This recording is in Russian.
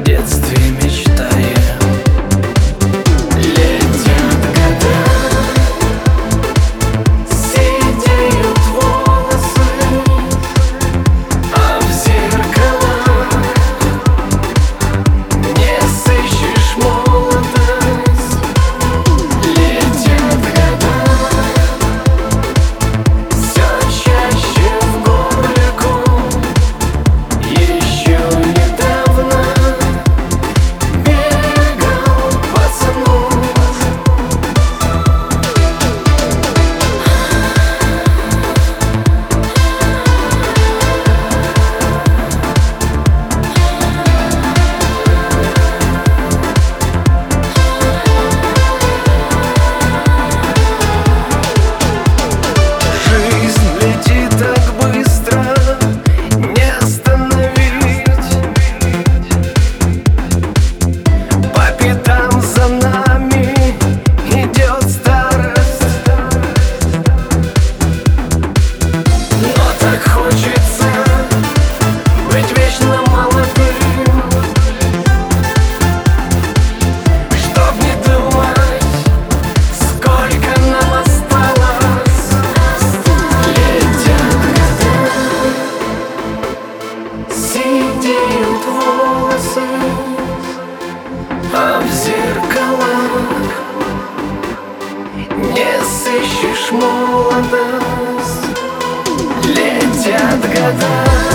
детстве мечтаем. Летят года, сидеют волосы, а в зеркалах не сыщешь молодость. Летят года, все чаще в горку. Еще недавно бегал пацану. Жизнь летит так быстро, не остановить. По пятам за нами идет старость. Но так хочется быть вечно молодым, чтоб не думать, сколько нам осталось. Летят года, сидеют волосы, а в зеркалах не сыщешь молодость. Летят года.